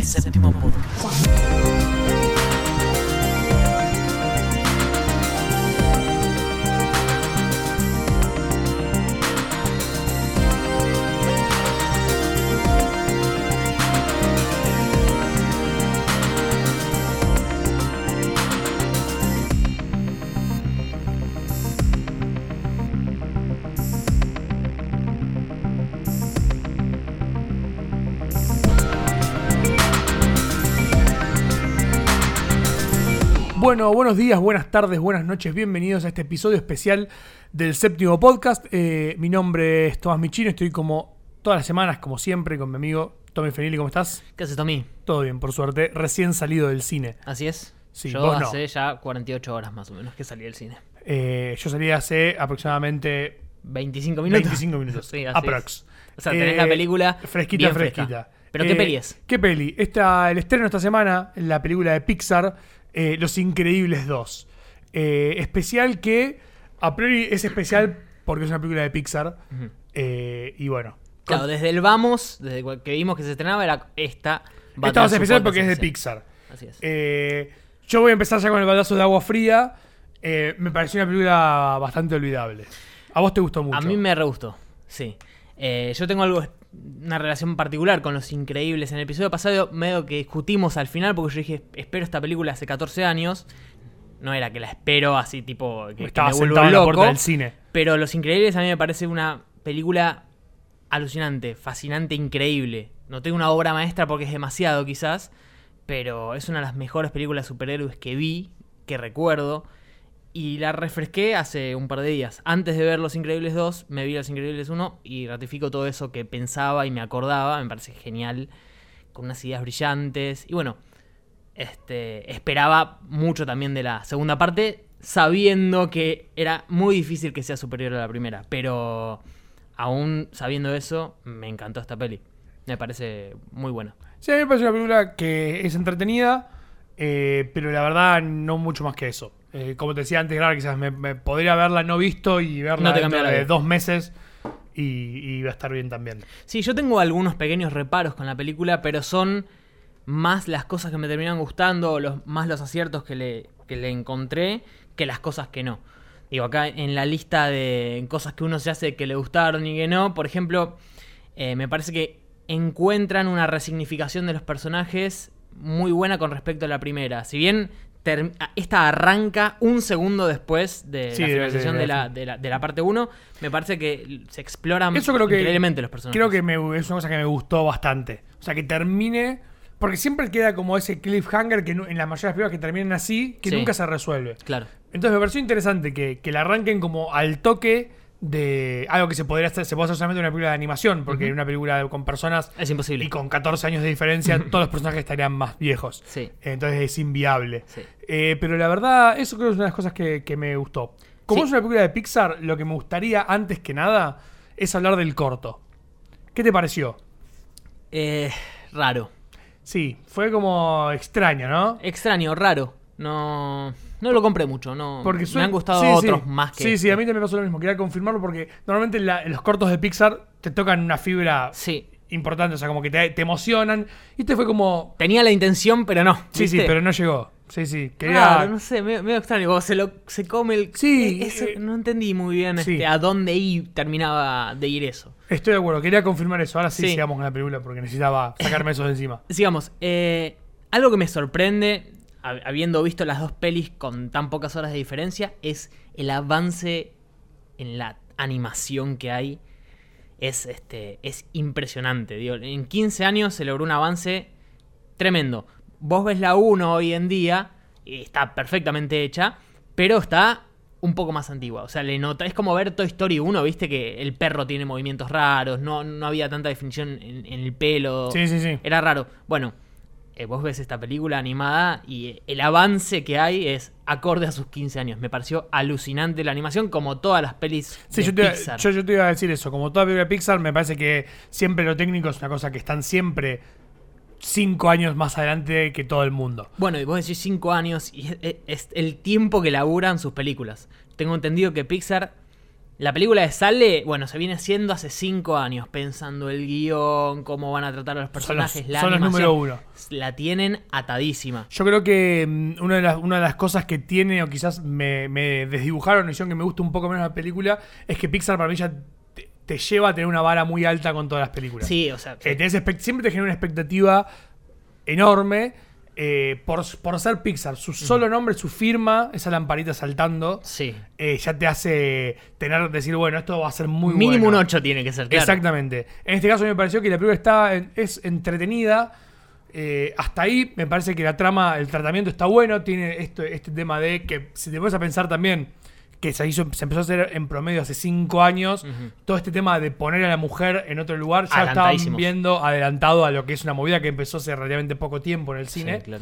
Séptimo Podcast. Bueno, buenos días, buenas tardes, buenas noches, bienvenidos a este episodio especial del Séptimo Podcast. Mi nombre es Tomás Michino, estoy como todas las semanas, como siempre, con mi amigo Tommy Fenili. ¿Cómo estás? ¿Qué haces, Tommy? Todo bien, por suerte, recién salido del cine. Así es. Sí, yo vos hace ya 48 horas más o menos que salí del cine. Yo salí hace aproximadamente 25 minutos. 25 minutos, Sí, así aprox. O sea, tenés la película fresquita, bien fresquita. fresca. ¿Pero qué peli es? ¿Qué peli? El estreno esta semana, en la película de Pixar, Los Increíbles 2. Especial que, a priori, es especial porque es una película de Pixar. Uh-huh. Y bueno. Claro, desde el vamos, desde que vimos que se estrenaba, era esta. Esta va a ser especial porque es de Pixar. Así es. Yo voy a empezar ya con el baldazo de agua fría. Me pareció una película bastante olvidable. ¿A vos te gustó mucho? A mí me re gustó, sí. Yo tengo una relación particular con Los Increíbles. En el episodio pasado medio que discutimos al final porque yo dije, espero esta película hace 14 años. No era que la espero así tipo que estaba me vuelvo sentado en la loco, puerta del cine. Pero Los Increíbles a mí me parece una película alucinante, fascinante, increíble. No tengo una obra maestra porque es demasiado quizás, pero es una de las mejores películas de superhéroes que vi, que recuerdo. Y la refresqué hace un par de días. Antes de ver Los Increíbles 2, me vi Los Increíbles 1 y ratifico todo eso que pensaba y me acordaba. Me parece genial, con unas ideas brillantes. Y bueno, esperaba mucho también de la segunda parte, sabiendo que era muy difícil que sea superior a la primera. Pero aún sabiendo eso, me encantó esta peli. Me parece muy buena. Sí, a mí me parece una película que es entretenida, pero la verdad no mucho más que eso. Como te decía antes, claro, quizás me podría haberla no visto y verla dentro de 2 meses y va a estar bien también. Sí, yo tengo algunos pequeños reparos con la película, pero son más las cosas que me terminan gustando, más los aciertos que le encontré, que las cosas que no. Digo, acá en la lista de cosas que uno se hace que le gustaron y que no, por ejemplo, me parece que encuentran una resignificación de los personajes muy buena con respecto a la primera. Si bien esta arranca un segundo después de la finalización de la parte 1, me parece que se exploran increíblemente los personajes. Creo que es una cosa que me gustó bastante. O sea, que termine, porque siempre queda como ese cliffhanger que en las mayores películas que terminan así, que nunca se resuelve. Claro. Entonces me pareció interesante que la arranquen como al toque de algo que se puede hacer solamente en una película de animación, porque en una película con personas es imposible. Y con 14 años de diferencia todos los personajes estarían más viejos. Sí. Entonces es inviable. Sí. Pero la verdad, eso creo que es una de las cosas que me gustó. Como es una película de Pixar, lo que me gustaría antes que nada es hablar del corto. ¿Qué te pareció? Raro. Sí, fue como extraño, ¿no? Extraño, raro. No lo compré mucho, no. Porque me han gustado otros más que Sí, a mí también me pasó lo mismo. Quería confirmarlo porque normalmente los cortos de Pixar te tocan una fibra importante, o sea, como que te emocionan. Y este fue como... Tenía la intención, pero no. ¿viste? Sí, pero no llegó. Sí. Claro, no sé, medio extraño. Como se come el... Sí. No entendí muy bien a dónde terminaba de ir eso. Estoy de acuerdo, quería confirmar eso. Ahora sí sigamos con la película porque necesitaba sacarme eso de encima. Sigamos. Algo que me sorprende, habiendo visto las dos pelis con tan pocas horas de diferencia, es el avance en la animación que hay. Es impresionante. Digo, en 15 años se logró un avance tremendo. Vos ves la 1 hoy en día y está perfectamente hecha, pero está un poco más antigua. O sea, le nota, es como ver Toy Story 1, viste que el perro tiene movimientos raros, no había tanta definición en el pelo. Sí. Era raro. Bueno, vos ves esta película animada y el avance que hay es acorde a sus 15 años. Me pareció alucinante la animación, como todas las pelis de Pixar. Yo te iba a decir eso. Como toda película de Pixar, me parece que siempre lo técnico es una cosa que están siempre 5 años más adelante que todo el mundo. Bueno, y vos decís 5 años y es el tiempo que laburan sus películas. Tengo entendido que Pixar La película sale, bueno, se viene haciendo hace 5 años, pensando el guión, cómo van a tratar a los personajes, son los número uno. La tienen atadísima. Yo creo que una de las cosas que tiene, o quizás me desdibujaron, y que me gusta un poco menos la película, es que Pixar para mí ya te lleva a tener una vara muy alta con todas las películas. Sí, o sea... siempre te genera una expectativa enorme. Por ser Pixar, su solo nombre, su firma, esa lamparita saltando, sí. Ya te hace decir, bueno, esto va a ser muy mínimo bueno. Un 8 tiene que ser, claro. Exactamente. En este caso me pareció que la película es entretenida. Hasta ahí me parece que la trama, el tratamiento está bueno. Tiene este tema de que, si te pones a pensar también, que se empezó a hacer en promedio hace 5 años, todo este tema de poner a la mujer en otro lugar, ya estaban viendo adelantado a lo que es una movida que empezó hace relativamente poco tiempo en el cine. Sí, claro.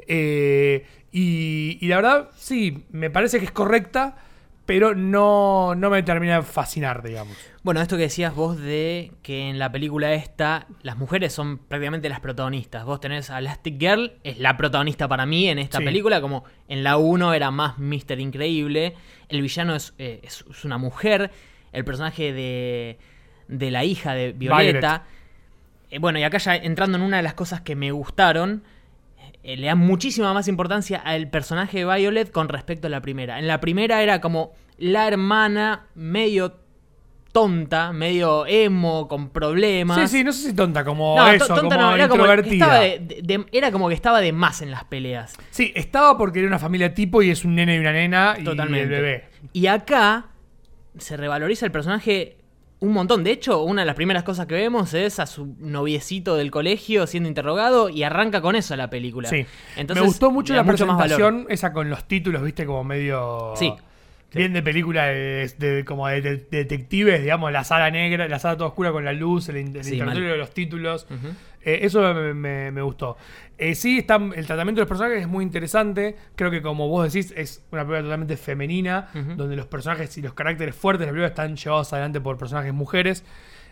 Y la verdad, sí, me parece que es correcta, pero no me termina de fascinar, digamos. Bueno, esto que decías vos de que en la película esta las mujeres son prácticamente las protagonistas. Vos tenés a Elastic Girl, es la protagonista para mí en esta película, como en la 1 era más Mr. Increíble. El villano es una mujer, el personaje de la hija de Violeta. Bueno, y acá ya entrando en una de las cosas que me gustaron, le dan muchísima más importancia al personaje de Violet con respecto a la primera. En la primera era como la hermana medio tonta, medio emo, con problemas. Sí, no sé si tonta, como tonta como no, era introvertida. Era como que estaba de más en las peleas. Sí, estaba porque era una familia tipo y es un nene y una nena. Totalmente. Y el bebé. Y acá se revaloriza el personaje un montón. De hecho, una de las primeras cosas que vemos es a su noviecito del colegio siendo interrogado y arranca con eso la película. Sí. Entonces, me gustó mucho la presentación, más esa con los títulos, viste, como medio... Sí. Bien de película como de detectives, digamos, la sala negra, la sala toda oscura con la luz, el interrogatorio de los títulos. Eso me gustó. Sí, el tratamiento de los personajes es muy interesante. Creo que, como vos decís, es una película totalmente femenina, donde los personajes y los caracteres fuertes de la película están llevados adelante por personajes mujeres.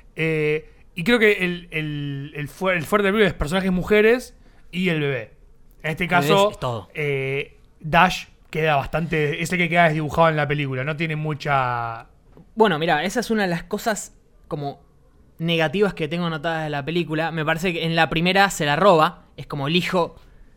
Y creo que el fuerte de la película es personajes mujeres y el bebé. En este caso, es todo. Dash queda bastante... Es el que queda desdibujado en la película. No tiene mucha... Bueno, mira, esa es una de las cosas como negativas que tengo anotadas de la película. Me parece que en la primera se la roba. Es como el hijo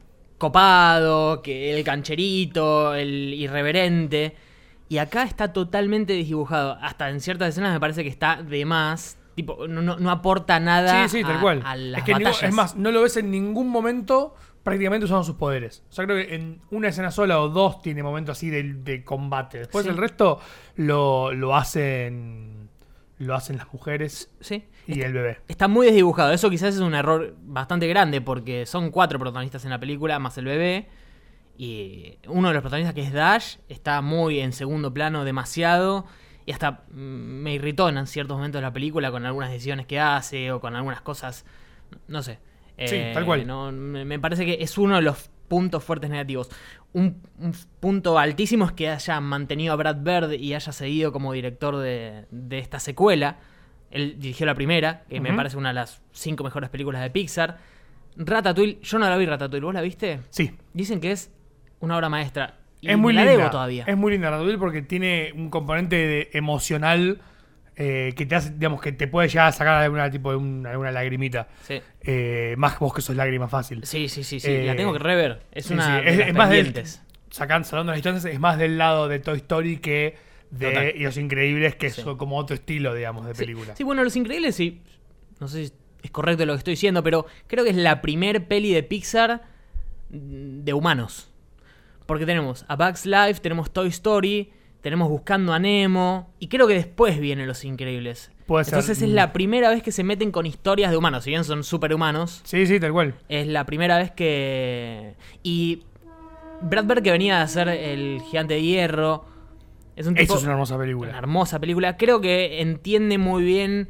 copado, que el cancherito, el irreverente. Y acá está totalmente desdibujado. Hasta en ciertas escenas me parece que está de más. Tipo, no aporta nada tal cual. a las batallas. Es más, no lo ves en ningún momento prácticamente usando sus poderes. O sea, creo que en una escena sola o dos tiene momentos así de combate. Después el resto lo hacen las mujeres y el bebé. Está muy desdibujado. Eso quizás es un error bastante grande porque son 4 protagonistas en la película más el bebé. Y uno de los protagonistas, que es Dash, está muy en segundo plano, demasiado. Y hasta me irritó en ciertos momentos de la película con algunas decisiones que hace o con algunas cosas, no sé. Sí, tal cual. Me parece que es uno de los puntos fuertes negativos. Un punto altísimo es que haya mantenido a Brad Bird y haya seguido como director de esta secuela. Él dirigió la primera, que me parece una de las 5 mejores películas de Pixar. Ratatouille, yo no la vi Ratatouille, ¿vos la viste? Sí. Dicen que es una obra maestra. Y es muy la linda. debo todavía. Es muy linda Ratatouille porque tiene un componente emocional que te hace, digamos, que te puede llegar a sacar alguna lagrimita. Sí. Más vos que sos lágrima fácil. Sí. La tengo que rever. Es una sí. de las más pendientes. Salando las distancias, es más del lado de Toy Story que de Los Increíbles, que es como otro estilo, digamos, de película. Sí, bueno, Los Increíbles, sí. No sé si es correcto lo que estoy diciendo, pero creo que es la primer peli de Pixar de humanos. Porque tenemos A Bug's Life, tenemos Toy Story, tenemos Buscando a Nemo, y creo que después vienen Los Increíbles. Puede ser. Entonces es la primera vez que se meten con historias de humanos, si bien son superhumanos. Sí, tal cual. Es la primera vez que... Y Brad Bird, que venía a hacer El Gigante de Hierro, es un tipo... Eso es una hermosa película. Una hermosa película. Creo que entiende muy bien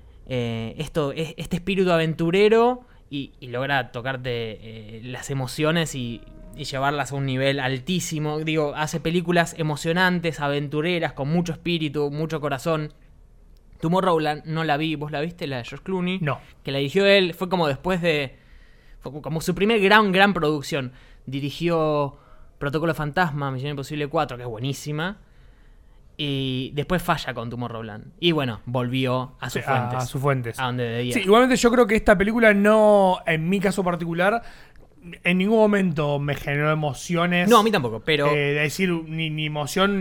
este espíritu aventurero y logra tocarte las emociones y llevarlas a un nivel altísimo. Digo, hace películas emocionantes, aventureras, con mucho espíritu, mucho corazón. Tomorrowland no la vi, ¿vos la viste? La de George Clooney. No. Que la dirigió él, fue como después de... Fue como su primer gran producción. Dirigió Protocolo Fantasma, Misión Imposible 4, que es buenísima. Y después falla con Tomorrowland. Y bueno, volvió a sus fuentes. A sus fuentes. A donde debía. Sí, igualmente yo creo que esta película no, en mi caso particular, en ningún momento me generó emociones. No, a mí tampoco, pero... de decir, ni emoción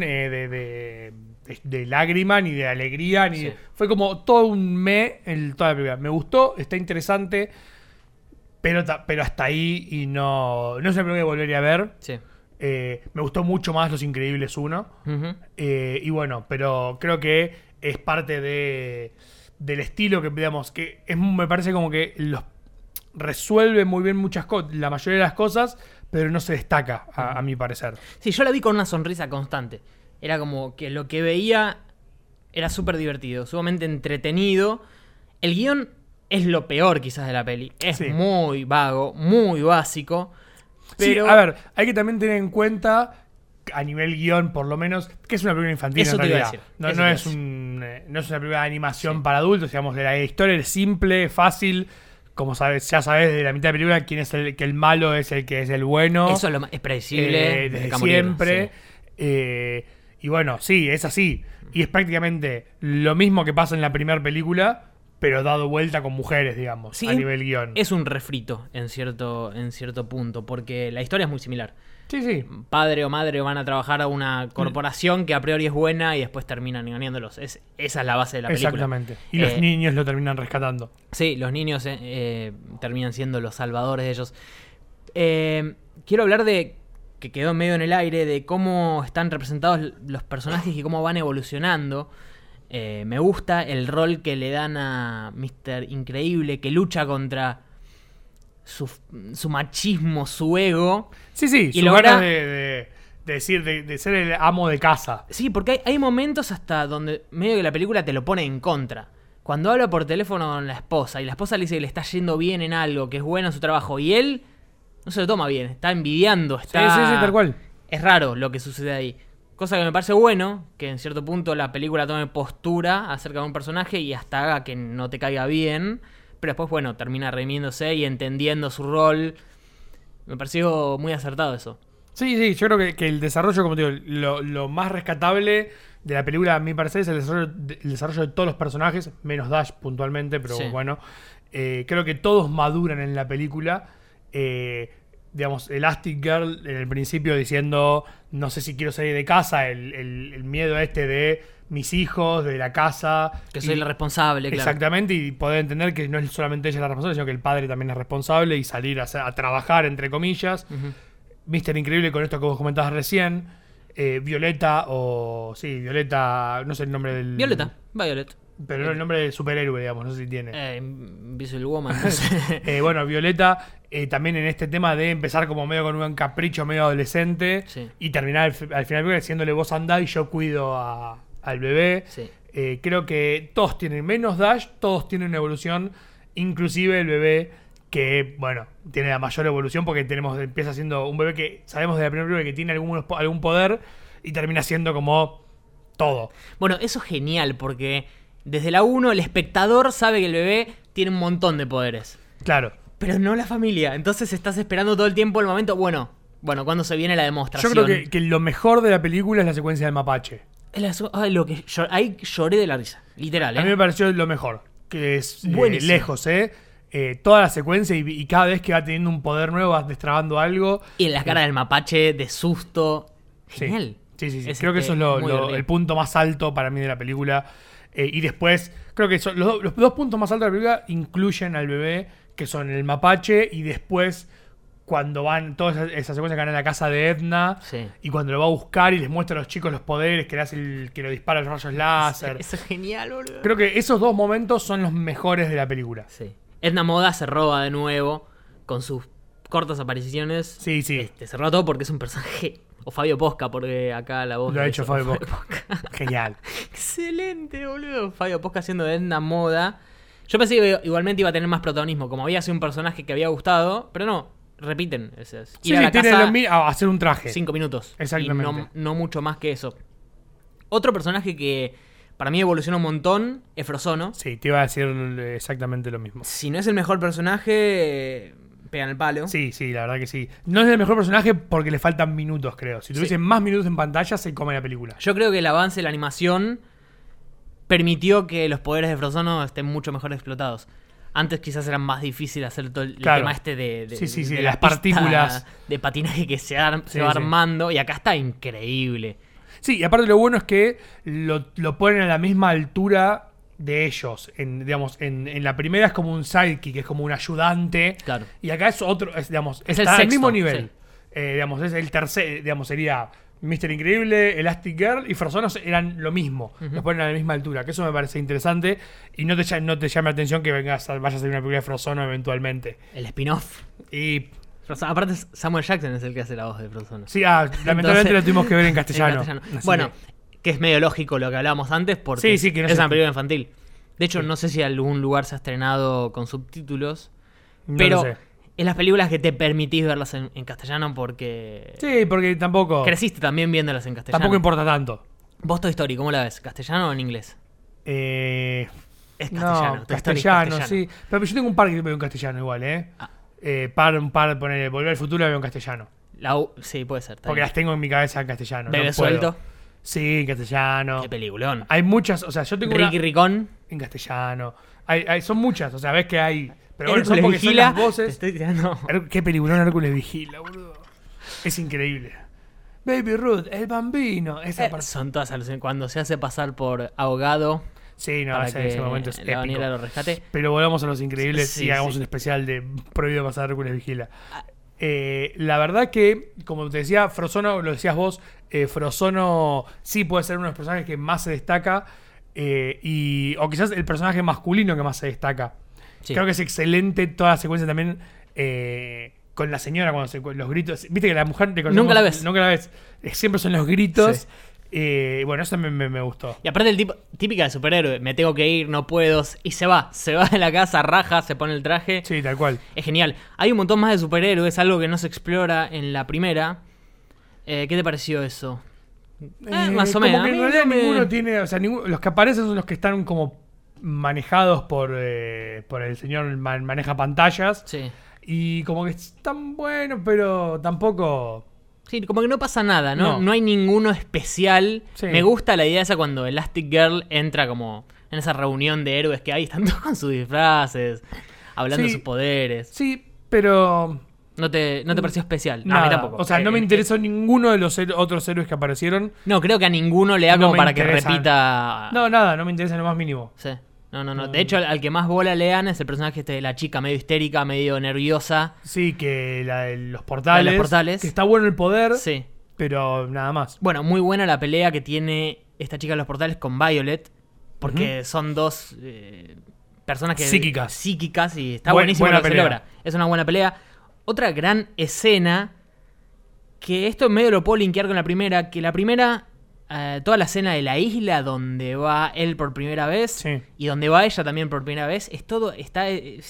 de lágrima, ni de alegría, ni Sí. fue como todo un toda la película. Me gustó, está interesante, pero hasta ahí y no es una película que volvería a ver. Sí. Me gustó mucho más Los Increíbles 1. Ujú. Y bueno, pero creo que es parte del estilo que, digamos, que me parece como que los resuelve muy bien la mayoría de las cosas, pero no se destaca, a mi parecer. Sí, yo la vi con una sonrisa constante. Era como que lo que veía era súper divertido, sumamente entretenido. El guión es lo peor quizás de la peli. Es Sí. muy vago, muy básico. Pero Sí, a ver, hay que también tener en cuenta, a nivel guión por lo menos, que es una película infantil Eso en te iba a realidad. decir, No, eso no te es iba a no es una película de animación para adultos, digamos, la historia es simple, fácil. Como sabes, ya sabes de la mitad de la película quién es que el malo es el que es el bueno. eso es, es predecible Desde Camo Libro, siempre. sí. Y bueno, sí, es así. Y es prácticamente lo mismo que pasa en la primera película, pero dado vuelta con mujeres, digamos, Sí, a nivel guión. Es un refrito en cierto punto, porque la historia es muy similar. Sí, sí. Padre o madre van a trabajar a una corporación que a priori es buena y después terminan engañándolos. Esa es la base de la película. Exactamente. Y los niños lo terminan rescatando. Sí, los niños terminan siendo los salvadores de ellos. Quiero hablar de, que quedó medio en el aire, de cómo están representados los personajes y cómo van evolucionando. Me gusta el rol que le dan a Mr. Increíble, que lucha contra su machismo, su ego. Sí, sí, Y su logra- ganas de decir, de ser el amo de casa. Sí, porque hay momentos hasta donde medio que la película te lo pone en contra. Cuando habla por teléfono con la esposa y la esposa le dice que le está yendo bien en algo, que es bueno en su trabajo, y él no se lo toma bien, está envidiando, está... Sí, tal cual. Es raro lo que sucede ahí. Cosa que me parece bueno, que en cierto punto la película tome postura acerca de un personaje y hasta haga que no te caiga bien, pero después, bueno, termina redimiéndose y entendiendo su rol. Me pareció muy acertado eso. Sí, sí, yo creo que el desarrollo, como te digo, lo más rescatable de la película, a mi parecer, es el desarrollo de todos los personajes, menos Dash puntualmente, pero Sí. bueno. Creo que todos maduran en la película. Digamos, Elastic Girl en el principio diciendo, no sé si quiero salir de casa, el miedo de mis hijos, de la casa. Que soy el responsable, claro. Exactamente, y poder entender que no es solamente ella la responsable, sino que el padre también es responsable y salir a trabajar, entre comillas. Ujú. Mr. Increíble con esto que vos comentabas recién. Violeta, Violeta, no sé el nombre del... Violeta, Violet. Pero no el nombre del superhéroe, digamos, no sé si tiene. Invisible Woman, no sé. Bueno, Violeta también en este tema de empezar como medio con un capricho medio adolescente Sí. y terminar al final diciéndole vos andá y yo cuido al bebé. Sí. Creo que todos tienen, menos Dash, todos tienen una evolución, inclusive el bebé que, bueno, tiene la mayor evolución porque empieza siendo un bebé que sabemos de la primera película que tiene algún poder y termina siendo como todo. Bueno, eso es genial porque desde la 1 el espectador sabe que el bebé tiene un montón de poderes. Claro. Pero no la familia. Entonces estás esperando todo el tiempo el momento. Bueno, cuando se viene la Yo demostración. creo que lo mejor de la película es la secuencia del mapache. Ahí lloré de la risa. Literal, A mí me pareció lo mejor. Que es Buenísimo. lejos, toda la secuencia y cada vez que va teniendo un poder nuevo vas destrabando algo. Y en la cara del mapache de susto. Sí. Genial. Sí. Creo que eso es muy divertido. el punto más alto para mí de la película. Y después, creo que los dos puntos más altos de la película incluyen al bebé, que son el mapache, y después cuando van toda esa secuencia que van a la casa de Edna, Sí. y cuando lo va a buscar y les muestra a los chicos los poderes, que le hace que lo dispara los rayos láser. Eso es genial, boludo. Creo que esos dos momentos son los mejores de la película. Sí. Edna Moda se roba de nuevo con sus cortas apariciones. Sí. Se roba todo porque es un personaje. O Fabio Posca, porque acá la voz. Lo ha la hecho hizo Fabio Posca. Genial. Excelente, boludo. Fabio Posca haciendo de Edna Moda. Yo pensé que igualmente iba a tener más protagonismo, como había sido un personaje que había gustado, pero no, repiten. Ir a la tiene casa a hacer un traje. 5 minutos. Exactamente. Y no mucho más que eso. Otro personaje que para mí evoluciona un montón es Frozono. Sí, te iba a decir exactamente lo mismo. Si no es el mejor personaje, pegan el palo. Sí, la verdad que sí. No es el mejor personaje porque le faltan minutos, creo. Si tuviese más minutos en pantalla, se come la película. Yo creo que el avance de la animación permitió que los poderes de Frozono estén mucho mejor explotados. Antes quizás era más difícil hacer todo el tema de las partículas de patinaje que se va armando, y acá está increíble. Sí, y aparte lo bueno es que lo ponen a la misma altura de ellos. Digamos, en la primera es como un sidekick, es como un ayudante. Claro. Y acá es otro, digamos, es está el al mismo sexto, nivel. Digamos, es el tercer, digamos, sería Mr. Increíble, Elastic Girl y Frozono eran lo mismo. Los ponen a la misma altura, que eso me parece interesante. Y no te llame la atención que vayas a hacer una película de Frozono eventualmente. El spin-off. Y aparte Samuel Jackson es el que hace la voz de Frozono. sí, lamentablemente lo tuvimos que ver en castellano. Bueno, que es medio lógico lo que hablábamos antes, porque que no es una película infantil. De hecho, no sé si en algún lugar se ha estrenado con subtítulos, pero es las películas que te permitís verlas en castellano porque... Sí, porque tampoco... Creciste también viéndolas en castellano. Tampoco importa tanto. ¿Vos Toy Story cómo la ves? ¿Castellano o en inglés? Es castellano. No, castellano, sí. Pero yo tengo un par que veo en castellano igual, un par, poner Volver al Futuro la veo en castellano. Sí, puede ser. Porque las tengo en mi cabeza en castellano. ¿Bebé suelto? Sí, en castellano. Qué peliculón. Hay muchas, o sea, yo tengo Ricky Ricón en castellano. Son muchas, o sea, ves que hay... Pero bueno, Hércules son porque Vigila, son las voces. te estoy tirando. Qué peliculón Hércules Vigila, boludo. Es increíble. Baby Ruth, el bambino. Son todas alucinaciones. Cuando se hace pasar por ahogado. Sí, no, ese momento es épico. Daniela lo rescate. Pero volvamos a Los Increíbles y hagamos un especial de Prohibido pasar Hércules Vigila. La verdad que, como te decía, Frozono, lo decías vos, Frozono sí puede ser uno de los personajes que más se destaca, o quizás el personaje masculino que más se destaca. Sí. Creo que es excelente toda la secuencia también con la señora, cuando los gritos. Viste que la mujer nunca la ves. Siempre son los gritos. Sí. Bueno, eso también me gustó. Y aparte el tipo, típica de superhéroe, me tengo que ir, no puedo, y se va de la casa, raja, se pone el traje. Sí, tal cual. Es genial. Hay un montón más de superhéroes, algo que no se explora en la primera. ¿Qué te pareció eso? Más o menos. Como que en realidad ninguno tiene, o sea, los que aparecen son los que están como manejados por el señor maneja pantallas. Sí. Y como que están buenos, pero tampoco... Sí, como que no pasa nada, ¿no? No hay ninguno especial. Sí. Me gusta la idea esa cuando Elastic Girl entra como en esa reunión de héroes que hay, están todos con sus disfraces, hablando de sus poderes. Sí, pero... ¿No te pareció especial? No, a mí tampoco. O sea, no me interesó ninguno de los otros héroes que aparecieron. No, creo que a ninguno le da como para que repita... No, nada, no me interesa en lo más mínimo. Sí. No. De hecho, al que más bola le dan es el personaje de la chica medio histérica, medio nerviosa. Sí, que la de los portales. Que está bueno el poder, sí, pero nada más. Bueno, muy buena la pelea que tiene esta chica de los portales con Violet, porque son dos personas que psíquicas y está buenísimo lo que se logra. Es una buena pelea. Otra gran escena, que esto en medio lo puedo linkear con la primera, que la primera... toda la escena de la isla donde va él por primera vez y donde va ella también por primera vez, es todo, está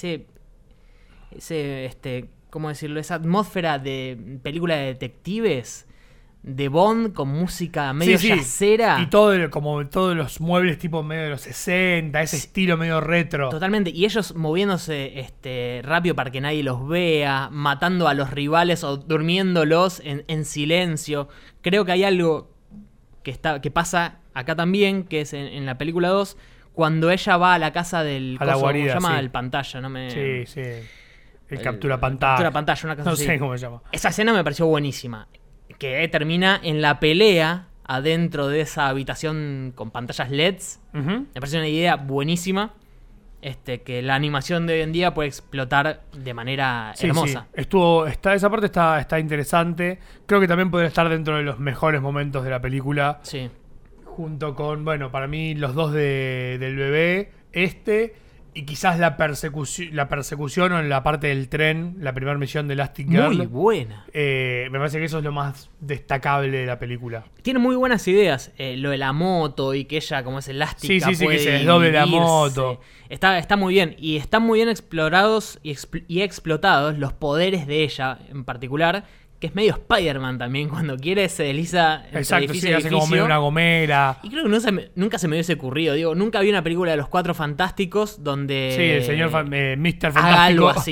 ¿cómo decirlo? Esa atmósfera de película de detectives, de Bond con música medio yacera. Y como todos los muebles tipo medio de los 60, ese estilo medio retro. Totalmente, y ellos moviéndose rápido para que nadie los vea, matando a los rivales o durmiéndolos en silencio. Creo que hay algo que pasa acá también, que es en la película 2, cuando ella va a la casa del... A la guarida, ¿cómo se llama? El pantalla, ¿no? Sí. El captura pantalla. Captura pantalla, una cosa así. No sé cómo se llama. Esa escena me pareció buenísima. Que termina en la pelea adentro de esa habitación con pantallas LEDs. Me pareció una idea buenísima. Que la animación de hoy en día puede explotar de manera hermosa. Sí. Esa parte está interesante. Creo que también podría estar dentro de los mejores momentos de la película. Sí. Junto con, para mí, los dos del bebé, y quizás la persecución o en la parte del tren, la primera misión de Elastic Girl. Muy buena. Me parece que eso es lo más destacable de la película. Tiene muy buenas ideas. Lo de la moto y que ella, como es elástica, sí, que se desdoble la moto. Está muy bien. Y están muy bien explorados y explotados los poderes de ella en particular. Que es medio Spider-Man también, cuando quiere se desliza entre edificio y edificio. Hace como medio una gomera. Y creo que nunca se me hubiese ocurrido. Digo, nunca vi una película de los Cuatro Fantásticos donde... Sí, el señor Mr. Fantástico haga algo así.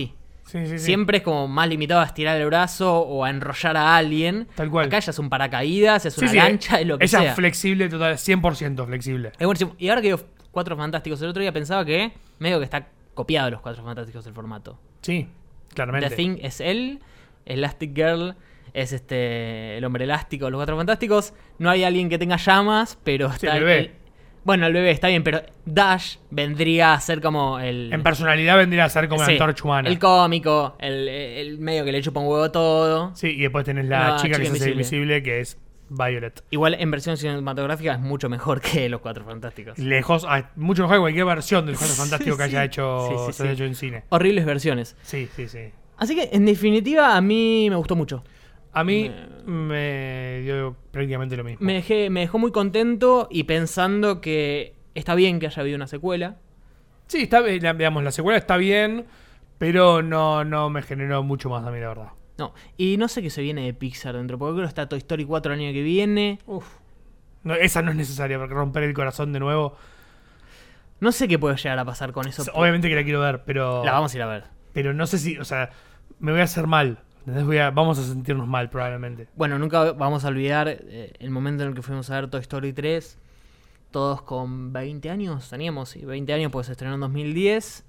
Sí. Siempre es como más limitado a estirar el brazo o a enrollar a alguien. Tal cual. Acá ya es un paracaídas, es una lancha, es lo que ella sea. Ella es flexible, total, 100% flexible. Es buenísimo. Y ahora que digo Cuatro Fantásticos, el otro día pensaba que medio que está copiado de los Cuatro Fantásticos el formato. Sí, claramente. The Thing es él, Elastic Girl es el hombre elástico de los Cuatro Fantásticos. No hay alguien que tenga llamas, pero está el bebé. Bueno, el bebé está bien, pero Dash vendría a ser como el... En personalidad vendría a ser como la antorcha humana. El cómico, el medio que le chupa un huevo todo. Sí, y después tenés la chica que se hace invisible, que es Violet. Igual en versión cinematográfica es mucho mejor que los Cuatro Fantásticos. Lejos, mucho mejor que cualquier versión de los Cuatro Fantásticos que haya hecho, se haya hecho en cine. Horribles versiones. Sí. Así que, en definitiva, a mí me gustó mucho. A mí me dio prácticamente lo mismo. Me dejó muy contento y pensando que está bien que haya habido una secuela. Sí, está bien, digamos, la secuela está bien, pero no me generó mucho más a mí, la verdad. No, y no sé qué se viene de Pixar dentro, porque creo que está Toy Story 4 el año que viene. No, esa no es necesaria, porque romper el corazón de nuevo. No sé qué puede llegar a pasar con eso. Obviamente que la quiero ver, pero... La vamos a ir a ver. Pero no sé si, o sea, me voy a hacer mal. Vamos a sentirnos mal probablemente. Bueno, nunca vamos a olvidar el momento en el que fuimos a ver Toy Story 3. Todos con 20 años, teníamos 20 años, pues se estrenó en 2010.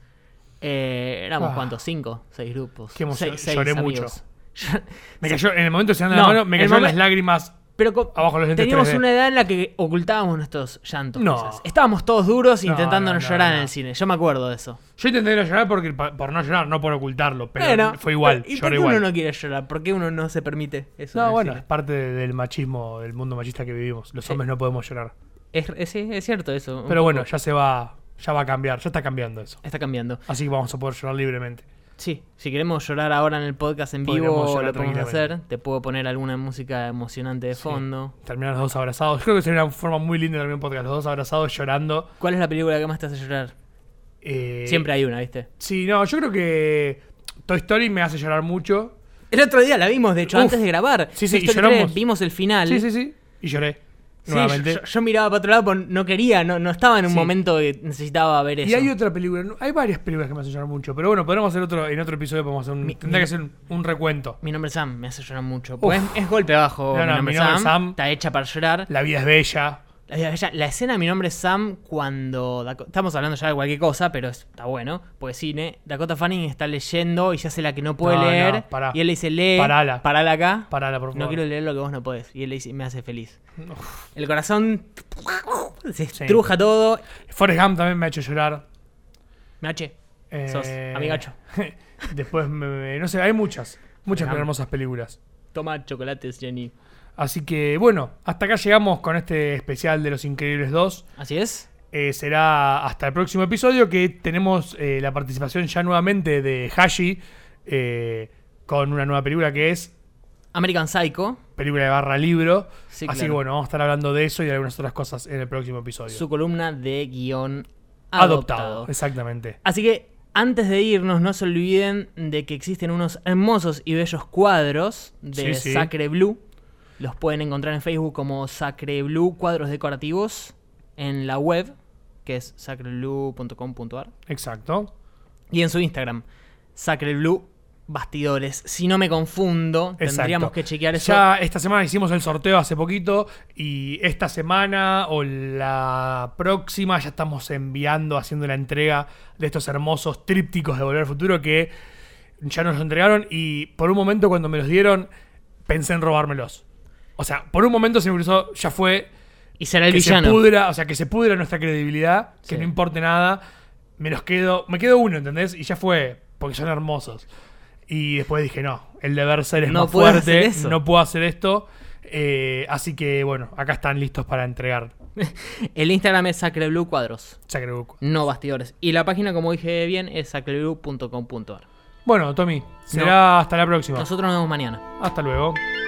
Éramos ¿cuántos? 5, 6 grupos. Qué emoción, 6 lloré amigos. mucho. Me cayó, en el momento se la mano, me cayeron las lágrimas. Pero abajo los lentes teníamos 3D. Una edad en la que ocultábamos nuestros llantos. No. Quizás. Estábamos todos duros intentando no llorar en el cine. Yo me acuerdo de eso. Yo intenté no llorar por no llorar, no por ocultarlo, pero fue igual. ¿Y por qué uno no quiere llorar? ¿Por qué uno no se permite eso? No, bueno, es parte del machismo, del mundo machista que vivimos. Los hombres no podemos llorar. Es cierto eso. Pero bueno, ya va a cambiar, ya está cambiando eso. Está cambiando. Así que vamos a poder llorar libremente. Sí, si queremos llorar ahora en el podcast en vivo, lo podemos hacer. Te puedo poner alguna música emocionante de fondo. Terminar los dos abrazados. Creo que sería una forma muy linda de terminar un podcast. Los dos abrazados llorando. ¿Cuál es la película que más te hace llorar? Siempre hay una, ¿viste? Sí, no, yo creo que Toy Story me hace llorar mucho. El otro día la vimos, de hecho, antes de grabar. Sí, y lloramos. 3, vimos el final. Sí. Y lloré. Sí, yo miraba para otro lado, pero no quería, no estaba en un momento que necesitaba ver eso. Y hay otra película, hay varias películas que me hacen llorar mucho, pero bueno, podremos hacer en otro episodio, tendría que hacer un recuento. Mi nombre es Sam, me hace llorar mucho. Pues es golpe bajo. Mi nombre es Sam. Está hecha para llorar. La vida es bella. La escena de Mi nombre es Sam cuando... Estamos hablando ya de cualquier cosa, pero está bueno, porque cine. Dakota Fanning está leyendo y se hace la que no puede leer. Pará. Y él le dice, lee. Parala acá. Parala, por favor. No quiero leer lo que vos no podés. Y él le dice, me hace feliz. El corazón se estruja todo. Forrest Gump también me ha hecho llorar. Meache. Sos amigacho. Después, no sé, hay muchas hermosas películas. Toma chocolates, Jenny. Así que, bueno, hasta acá llegamos con este especial de Los Increíbles 2. Así es. Será hasta el próximo episodio, que tenemos la participación ya nuevamente de Hashi con una nueva película que es American Psycho. Película de barra libro. Sí, así claro. que bueno, vamos a estar hablando de eso y de algunas otras cosas en el próximo episodio. Su columna de guión adoptado. Exactamente. Así que antes de irnos, no se olviden de que existen unos hermosos y bellos cuadros de Sacre Blue. Los pueden encontrar en Facebook como Sacre Blue Cuadros Decorativos. En la web, que es sacreblue.com.ar. Exacto. Y en su Instagram, Sacre Blue Bastidores. Si no me confundo, tendríamos que chequear eso. Ya esta semana hicimos el sorteo hace poquito. Y esta semana o la próxima ya estamos haciendo la entrega de estos hermosos trípticos de Volver al Futuro que ya nos los entregaron. Y por un momento cuando me los dieron, pensé en robármelos. O sea, por un momento se me cruzó, ya fue. Y será el villano. Que se pudra nuestra credibilidad, que no importe nada. Me quedo uno, ¿entendés? Y ya fue, porque son hermosos. Y después dije, no, el deber ser es más fuerte, no puedo hacer esto. Así que, bueno, acá están listos para entregar. El Instagram es Sacreblue Cuadros. Sacreblue. No bastidores. Y la página, como dije bien, es sacreblue.com.ar. Bueno, Tommy, será hasta la próxima. Nosotros nos vemos mañana. Hasta luego.